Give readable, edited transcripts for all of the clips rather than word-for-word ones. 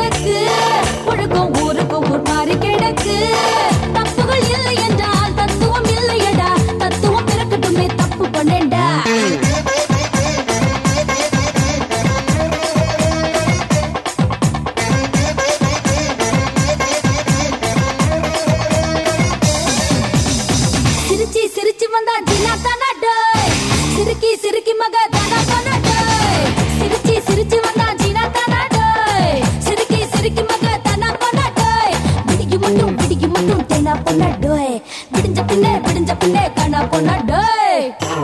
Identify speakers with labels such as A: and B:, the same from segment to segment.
A: கிடக்கு ஒழுக்கம் ஊருக்கு ஊர் மாறி கிடக்கு தப்புகள் இல்லை என்றால் தத்துவம் இல்லையடா தத்துவம் பிறக்கட்டுமே தப்பு பண்ணேன்டா சிரிச்சி சிரிச்சி வந்தா ஜினா தானா டேய் சிரிக்கி சிரிக்கி மக தானா தானா டேய் சிரிச்சி சிரிச்சி வந்தா ஜினா தானா டேய் சிரிக்கி சிரிக்கி மக தானா தானா டேய் பிடிக்கு மட்டும் தேனா பொண்ணா டேய் விடிஞ்ச பின்னே காணா பொண்ணா டேய்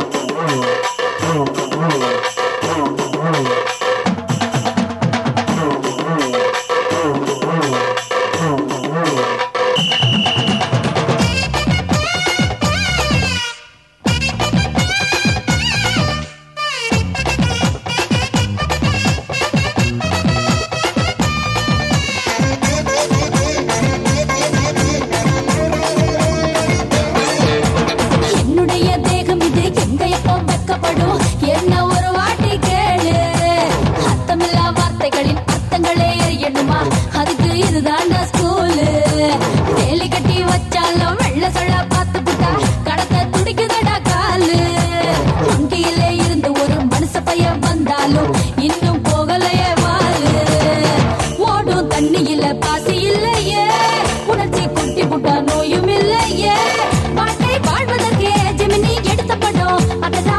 A: என்ன ஒரு வாட்டி கேளு அர்த்தமில்லா வார்த்தைகளின் அர்த்தங்களே எண்ணுமா அதுக்கு இதுதான் ஸ்கூலு வேலி கட்டி வச்சாலும் வெள்ள சொல்ல பார்த்து புட்டா கடத்த துடிக்குதடா காலு வங்கியிலே இருந்து ஒரு மனுஷ பையன் வந்தாலும் இன்னும் போகலையே வாலு ஓடும் தண்ணியில பாசி இல்லையே உணர்ச்சி குட்டி புட்டா நோயும் இல்லையே பாட்டை வாழ்வதற்கே ஜெமினி எடுத்த படம் அதெல்லாம்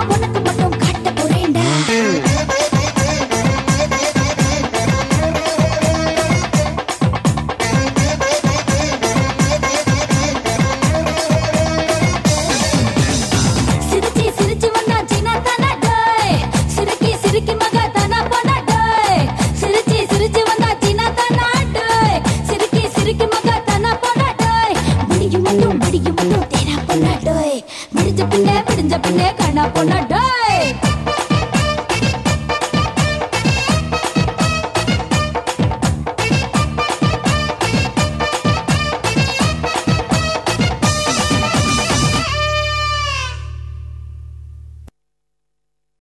A: பிடிக்கும் தேனா பொண்ணா டோய் விடிஞ்ச பின்னே காணா பொண்ணா டோய்